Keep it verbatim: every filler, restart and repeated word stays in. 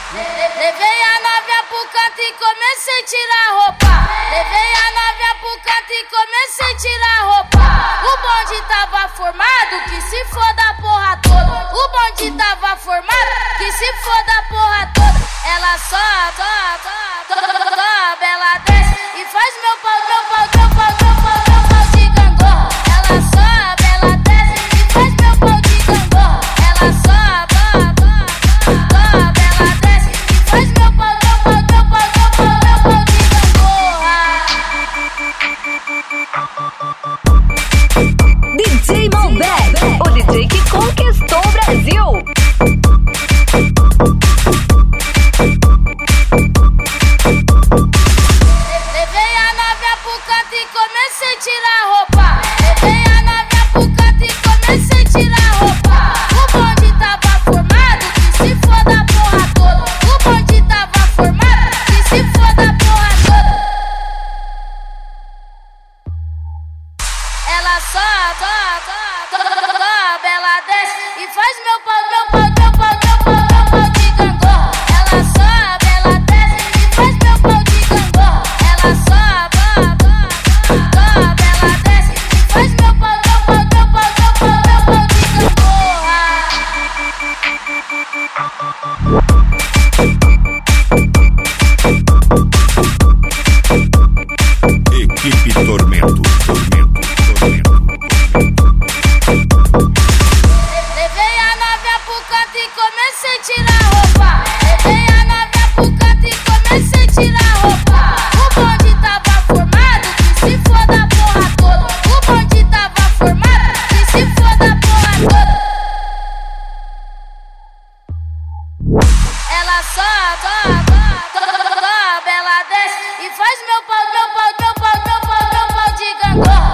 Levei a novinha pro canto e comecei a tirar a roupa. Levei a novinha pro canto e comecei a tirar a roupa. O bonde tava formado, que se foda a porra toda. O bonde tava formado, que se foda a porra toda. Ela sobe, sobe, sobe, sobe, ela desce e faz meu pau, meu pau, meu pau, meu pau, meu pau de gangorra. Ela sobe, ela desce e faz meu pau de gangorra. Ela sobe, sobe, sobe, ela desce e faz meu pau, meu pau, meu pau, meu pau, meu pau de gangorra. D J Malbec, o D J que conquistou o Brasil. Comecei a tirar a roupa. Levei a novinha pro canto e comecei a tirar a roupa. O bonde tava formado, que se foda a porra toda. O bonde tava formado, que se foda a porra toda. Ela sobe, sobe, sobe, sobe, ela desce e faz meu pau, meu pau, meu pau, meu pau, meu pau de gangorra. Ela sobe, ela desce e faz meu pau de gangorra. Ela sobe, sobe, ela desce e faz meu pau, meu pau, meu pau, meu pau, meu pau de gangorra. Equipe Tormento, Tormento, Tormento, Tormento. Levei a novinha pro canto e comecei a tirar a roupa. Levei a novinha pro canto e comecei a tirar a roupa. O bonde tava formado, que se foda a porra toda. O bonde tava formado, que se foda a porra toda. Ela sobe, sobe, sobe, ela desce e faz meu pau, meu pau, meu pau, meu pau, meu pau de gangorra.